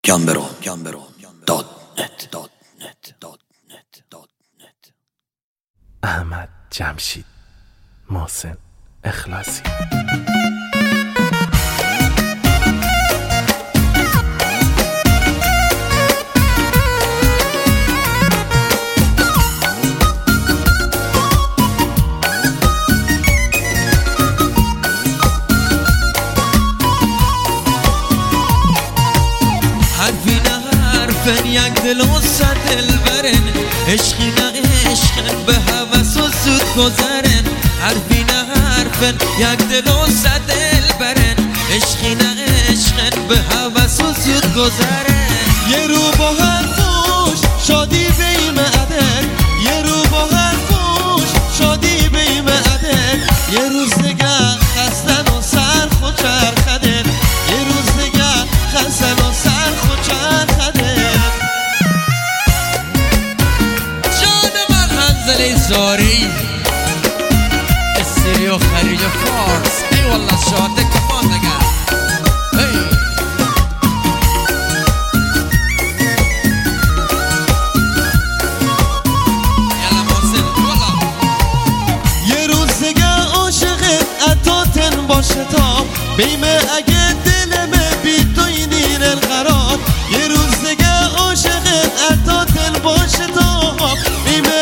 gambero.net. احمد جمشید، محسن اخلاصی. یک دل و صد دل برن، عشقی نه عشقن به هوس و زود گذرن. حرفی نه حرفن یک دل و صد دل برن، عشقی نه عشقن به هوس و زود گذرن. یه رو با حرفوش شادی بیم عدد، یه رو با حرفوش شادی بیم عدد. یه روز نگه خستن و سر خود چرخدن، یه روز نگه خستن و سر خود چرخدن. زاری استریو خریج فارس، ای والله شاده کمان نگه. یلا محسن والله. یه روز نگه عاشقت عطاتن باشه تا بیمه اگه دلمه بی تو اینین القرار. یه روز نگه عاشقت عطاتن باشه تا بیمه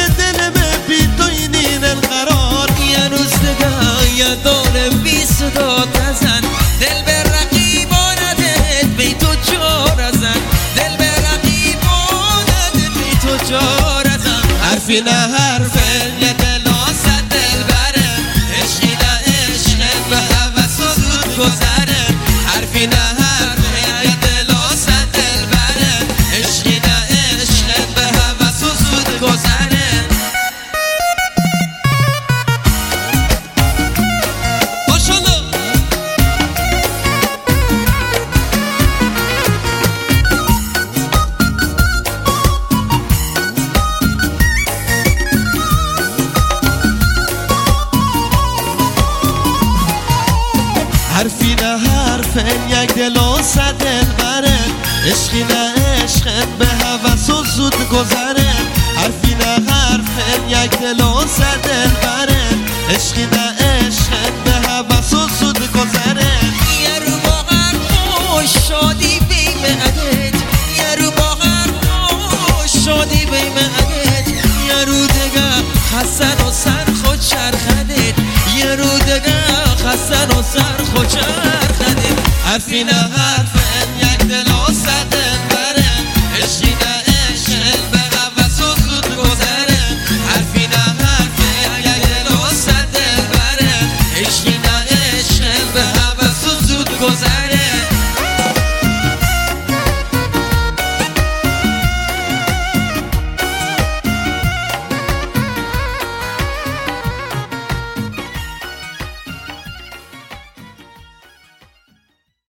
داره بی صدا تزن. دل به رقیبانت بی تو جار ازن، دل به رقیبانت بی تو جار ازن. حرفی نه حرفه یه دل و صد دل برن، عشقی نه عشقه به هوس و زود گذرن. حرفی نه حرفه یه دل و صد دل برن، عشقی نه عشقه به هوس و زود گذرن. حرفی نه حرفن یک دل و صد دل برن، عشقی نه عشقن به هوس و زود گذرن. حرفی نه حرفن یک دل و صد دل برن، عشقی نه عشقن به هوس و زود گذرن. یه رو با حرفوش شادی بیم عدد، یه رو با حرفوش شادی بیم عدد. یه رو دگه خستن و سر خود چرخدد، یه رو دگه خستن و سر خود چرخدد. حرفی نه حرفه